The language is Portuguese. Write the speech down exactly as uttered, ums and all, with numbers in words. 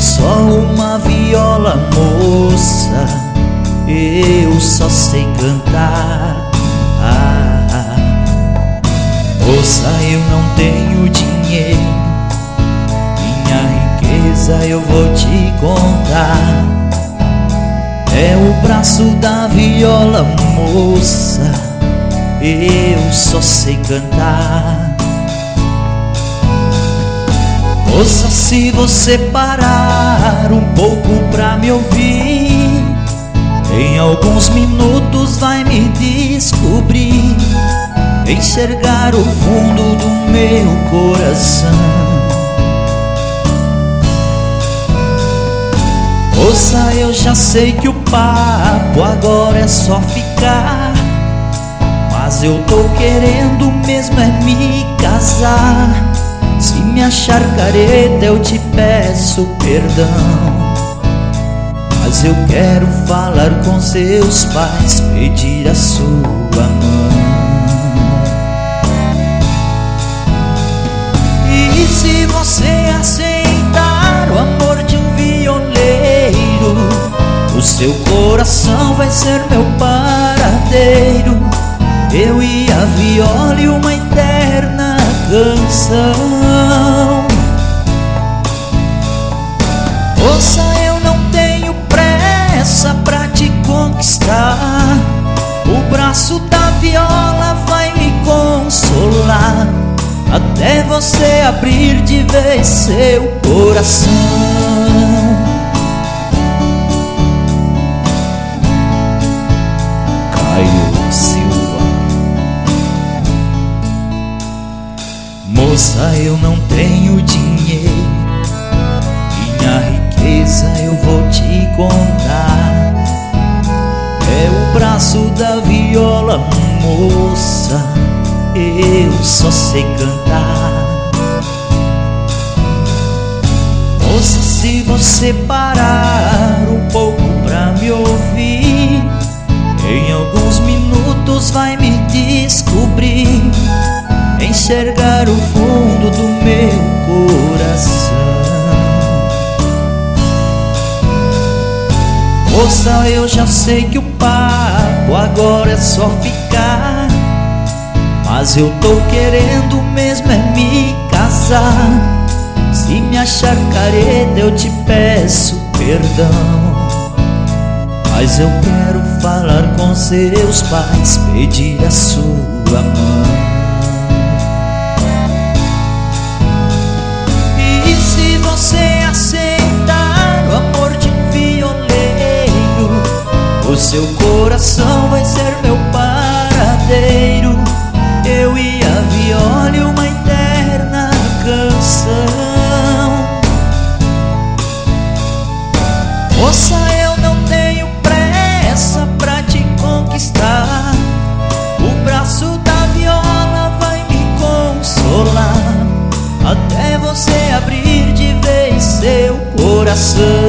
só uma viola, moça, eu só sei cantar. Ah, ah. Moça, eu não tenho dinheiro, minha riqueza eu vou te contar. É o braço da viola, moça, eu só sei cantar. Moça, se você parar um pouco pra me ouvir, em alguns minutos vai me descobrir, enxergar o fundo do meu coração. Moça, eu já sei que o papo agora é só ficar, mas eu tô querendo mesmo é me casar. Se me achar careta eu te peço perdão, mas eu quero falar com seus pais, pedir a sua mão. E se você aceitar o amor de um violeiro, o seu coração vai ser meu paradeiro. Eu e a viola e uma eterna canção. Moça, eu não tenho pressa pra te conquistar, o braço da viola vai me consolar, até você abrir de vez seu coração. Moça, eu não tenho dinheiro, minha riqueza eu vou te contar. É o braço da viola, moça, eu só sei cantar. Moça, se você parar um pouco pra me ouvir, em alguns minutos vai me descobrir, enxergar o fundo do meu coração. Moça, eu já sei que o papo agora é só ficar, mas eu tô querendo mesmo é me casar. Se me achar careta eu te peço perdão, mas eu quero falar com seus pais, pedir a sua mão. Você aceitar o amor de um violeiro, o seu coração vai ser meu paradeiro. Eu e a viola e uma eterna canção. Moça, eu não tenho pressa pra te conquistar, o braço da viola vai me consolar, até você abrir de vez seu coração.